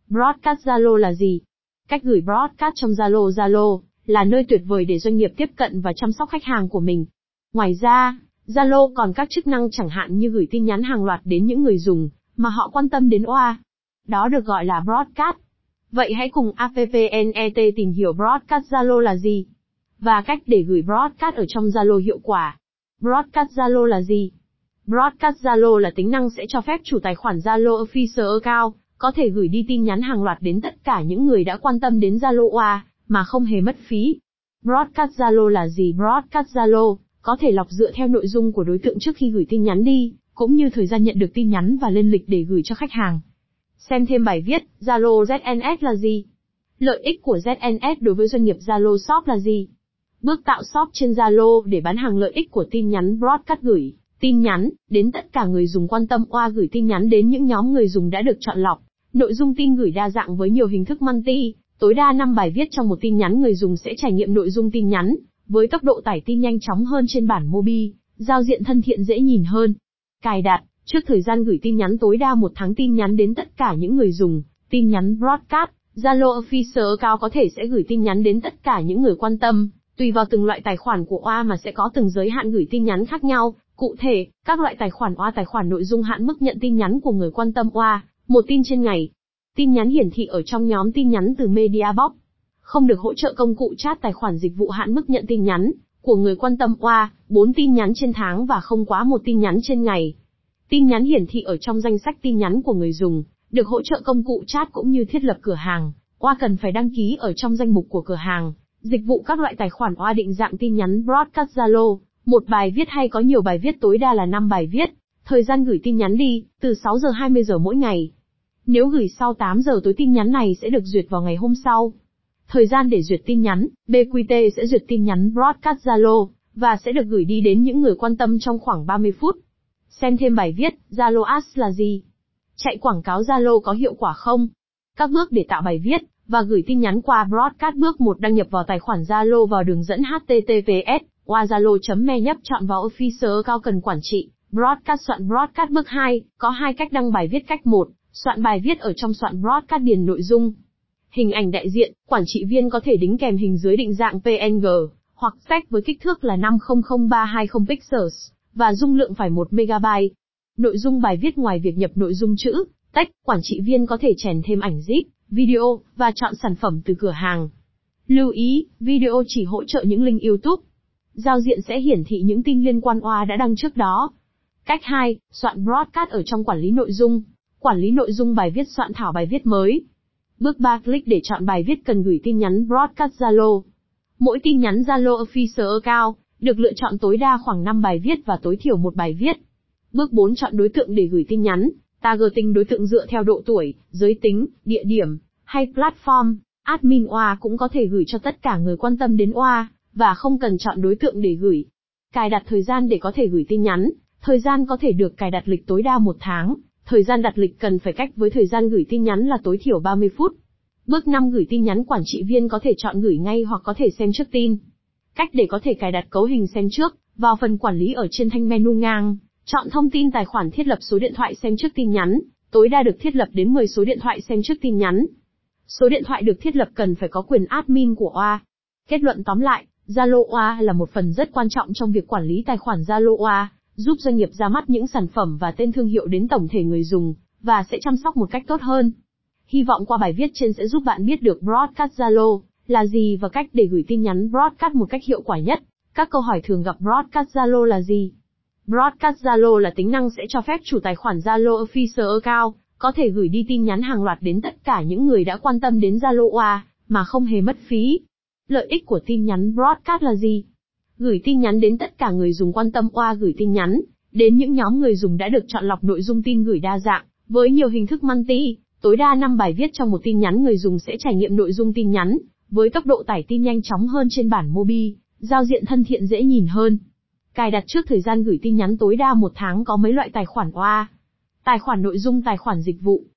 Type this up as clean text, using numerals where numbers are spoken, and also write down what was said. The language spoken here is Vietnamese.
Broadcast Zalo là gì? Cách gửi broadcast trong Zalo. Zalo là nơi tuyệt vời để doanh nghiệp tiếp cận và chăm sóc khách hàng của mình. Ngoài ra, Zalo còn các chức năng chẳng hạn như gửi tin nhắn hàng loạt đến những người dùng mà họ quan tâm đến OA. Đó được gọi là broadcast. Vậy hãy cùng APPNET tìm hiểu broadcast Zalo là gì và cách để gửi broadcast ở trong Zalo hiệu quả. Broadcast Zalo là gì? Broadcast Zalo là tính năng sẽ cho phép chủ tài khoản Zalo Official Account có thể gửi đi tin nhắn hàng loạt đến tất cả những người đã quan tâm đến Zalo OA mà không hề mất phí. Broadcast Zalo là gì? Broadcast Zalo có thể lọc dựa theo nội dung của đối tượng trước khi gửi tin nhắn đi, cũng như thời gian nhận được tin nhắn và lên lịch để gửi cho khách hàng. Xem thêm bài viết, Zalo ZNS là gì? Lợi ích của ZNS đối với doanh nghiệp Zalo Shop là gì? Bước tạo shop trên Zalo để bán hàng. Lợi ích của tin nhắn broadcast gửi tin nhắn đến tất cả người dùng quan tâm OA, gửi tin nhắn đến những nhóm người dùng đã được chọn lọc. Nội dung tin gửi đa dạng với nhiều hình thức multi, tối đa 5 bài viết trong một tin nhắn. Người dùng sẽ trải nghiệm nội dung tin nhắn với tốc độ tải tin nhanh chóng hơn trên bản mobile, giao diện thân thiện dễ nhìn hơn. Cài đặt, trước thời gian gửi tin nhắn tối đa 1 tháng tin nhắn đến tất cả những người dùng. Tin nhắn broadcast, Zalo Official Account có thể sẽ gửi tin nhắn đến tất cả những người quan tâm, tùy vào từng loại tài khoản của OA mà sẽ có từng giới hạn gửi tin nhắn khác nhau. Cụ thể, các loại tài khoản OA: tài khoản nội dung hạn mức nhận tin nhắn của người quan tâm OA, 1 tin trên ngày. Tin nhắn hiển thị ở trong nhóm tin nhắn từ Media Box. Không được hỗ trợ công cụ chat. Tài khoản dịch vụ hạn mức nhận tin nhắn của người quan tâm OA, 4 tin nhắn trên tháng và không quá 1 tin nhắn trên ngày. Tin nhắn hiển thị ở trong danh sách tin nhắn của người dùng, được hỗ trợ công cụ chat cũng như thiết lập cửa hàng. OA cần phải đăng ký ở trong danh mục của cửa hàng. Dịch vụ các loại tài khoản OA định dạng tin nhắn broadcast Zalo, 1 bài viết hay có nhiều bài viết, tối đa là 5 bài viết. Thời gian gửi tin nhắn đi, từ 6 giờ 20 giờ mỗi ngày. Nếu gửi sau 8 giờ tối tin nhắn này sẽ được duyệt vào ngày hôm sau. Thời gian để duyệt tin nhắn, BQT sẽ duyệt tin nhắn broadcast Zalo và sẽ được gửi đi đến những người quan tâm trong khoảng 30 phút. Xem thêm bài viết, Zalo Ads là gì? Chạy quảng cáo Zalo có hiệu quả không? Các bước để tạo bài viết và gửi tin nhắn qua broadcast. Bước 1. Đăng nhập vào tài khoản Zalo vào đường dẫn https oazalo.me, nhấp chọn vào Official Account cần quản trị broadcast. Soạn broadcast. Bước 2. Có 2 cách đăng bài viết. Cách 1. Soạn bài viết. Ở trong soạn broadcast điền nội dung. Hình ảnh đại diện, quản trị viên có thể đính kèm hình dưới định dạng PNG hoặc text với kích thước là 500320 pixels và dung lượng phải 1 MB. Nội dung bài viết: ngoài việc nhập nội dung chữ, text, quản trị viên có thể chèn thêm ảnh zip, video và chọn sản phẩm từ cửa hàng. Lưu ý, video chỉ hỗ trợ những link YouTube. Giao diện sẽ hiển thị những tin liên quan OA đã đăng trước đó. Cách 2. Soạn broadcast. Ở trong quản lý nội dung. Quản lý nội dung bài viết. Soạn thảo bài viết mới. Bước 3. Click để chọn bài viết cần gửi tin nhắn broadcast Zalo. Mỗi tin nhắn Zalo Official Account được lựa chọn tối đa khoảng 5 bài viết và tối thiểu 1 bài viết. Bước 4. Chọn đối tượng để gửi tin nhắn. Targeting đối tượng dựa theo độ tuổi, giới tính, địa điểm hay platform. Admin OA cũng có thể gửi cho tất cả người quan tâm đến OA và không cần chọn đối tượng để gửi. Cài đặt thời gian để có thể gửi tin nhắn. Thời gian có thể được cài đặt lịch tối đa 1 tháng. Thời gian đặt lịch cần phải cách với thời gian gửi tin nhắn là tối thiểu 30 phút. Bước 5. Gửi tin nhắn. Quản trị viên có thể chọn gửi ngay hoặc có thể xem trước tin. Cách để có thể cài đặt cấu hình xem trước, vào phần quản lý ở trên thanh menu ngang, chọn thông tin tài khoản, thiết lập số điện thoại xem trước tin nhắn, tối đa được thiết lập đến 10 số điện thoại xem trước tin nhắn. Số điện thoại được thiết lập cần phải có quyền admin của OA. Kết luận tóm lại, Zalo OA là một phần rất quan trọng trong việc quản lý tài khoản Zalo OA, giúp doanh nghiệp ra mắt những sản phẩm và tên thương hiệu đến tổng thể người dùng, và sẽ chăm sóc một cách tốt hơn. Hy vọng qua bài viết trên sẽ giúp bạn biết được broadcast Zalo là gì và cách để gửi tin nhắn broadcast một cách hiệu quả nhất. Các câu hỏi thường gặp: broadcast Zalo là gì? Broadcast Zalo là tính năng sẽ cho phép chủ tài khoản Zalo Official Account có thể gửi đi tin nhắn hàng loạt đến tất cả những người đã quan tâm đến Zalo OA mà không hề mất phí. Lợi ích của tin nhắn broadcast là gì? Gửi tin nhắn đến tất cả người dùng quan tâm OA, gửi tin nhắn đến những nhóm người dùng đã được chọn lọc. Nội dung tin gửi đa dạng với nhiều hình thức multi, tối đa 5 bài viết trong một tin nhắn. Người dùng sẽ trải nghiệm nội dung tin nhắn với tốc độ tải tin nhanh chóng hơn trên bản mobile, giao diện thân thiện dễ nhìn hơn. Cài đặt trước thời gian gửi tin nhắn tối đa 1 tháng. Có mấy loại tài khoản OA: tài khoản nội dung, tài khoản dịch vụ.